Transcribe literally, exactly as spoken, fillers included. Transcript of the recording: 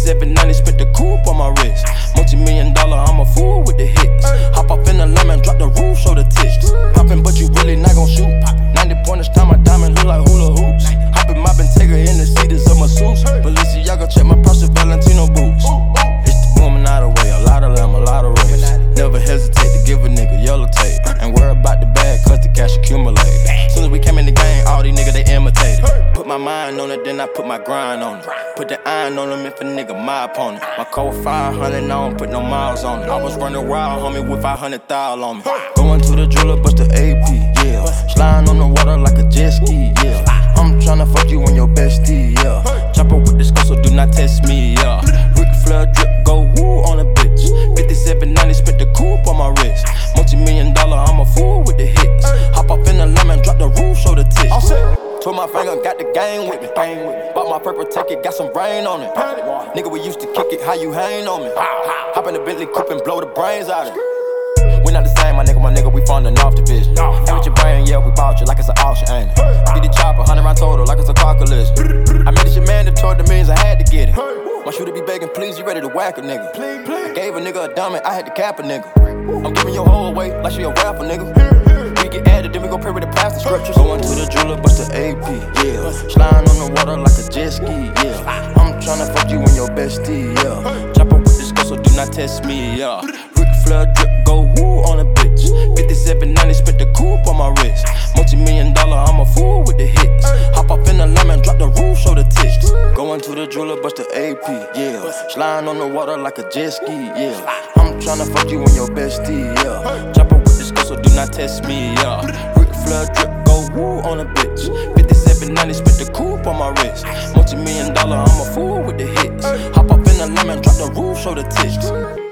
fifty-seven ninety, spent the coupe on my wrist. Multi-million dollar, I'm a fool with the hits. Hop off in the lemon, drop the roof, show the tits. Poppin', but you really not gon' shoot. ninety pointers, time my diamond look like hula hoops. Hoppin', moppin', take her in the seats of my suits. Balenciaga, check my purse, Valentino boots. It's the booming out of way, a lot of them, a lot of race. Never hesitate to give a nigga yellow tape. Ain't worry about the bag, cause the cash accumulate. Soon as we came in the game, all these niggas, they imitated. Put my mind on it, then I put my grind on it. Put the iron on them if a nigga my opponent. My code five hundred, I don't put no miles on it. I was running wild, homie, with five hundred thousand on me. Going to the jeweler, bust the A P, yeah. Sliding on the water like a jet ski, yeah. I'm tryna fuck you and your bestie, yeah. Chopper with this skull, so do not test me, yeah. Ric Flair drip, go woo on a bitch. fifty-seven ninety, spent the coupe on my wrist. Multi-million dollar, I'm a fool with the hits. Hop off in the lemon, drop the roof, show the tits. Twirl my finger, got the game with me. Bought my purple ticket, got some rain on it. Nigga, we used to kick it, how you hang on me? Hop in the Bentley coupe and blow the brains out of it. We not the same, my nigga, my nigga, we from the North Division. And with your brain, yeah, we bought you like it's an auction, ain't it? Get the chopper, hundred round total, like it's a car collision. I made this shit mandatory, the means I had to get it. My shooter be begging, please, you ready to whack a nigga? I gave a nigga a diamond, I had to cap a nigga. I'm giving your whole away like she a rapper, nigga. We get added, then we go pray with the pastor scriptures. Going to the jeweler, bust the A P, yeah. Sliding on the water like a jet ski, yeah. I'm tryna fuck you and your bestie, yeah. Chopper with this girl, so do not test me, yeah. Ric Flair drip, go woo on a bitch. fifty-seven ninety, spent the coupe on my wrist. Multi-million dollar, I'm a fool with the hits. Hop off in the lemon, drop the roof, show the tits. Going to the jeweler, bust the A P, yeah. Sliding on the water like a jet ski, yeah. I'm tryna fuck you and your bestie, yeah. Chopper with this girl, so do not test me, yeah. Ric Flair drip, go woo on a bitch. fifty-seven ninety, spent the coupe on my wrist. Multi-million dollar, I'm a fool with the hits. Hop off in the lemon, drop the roof, show the tits.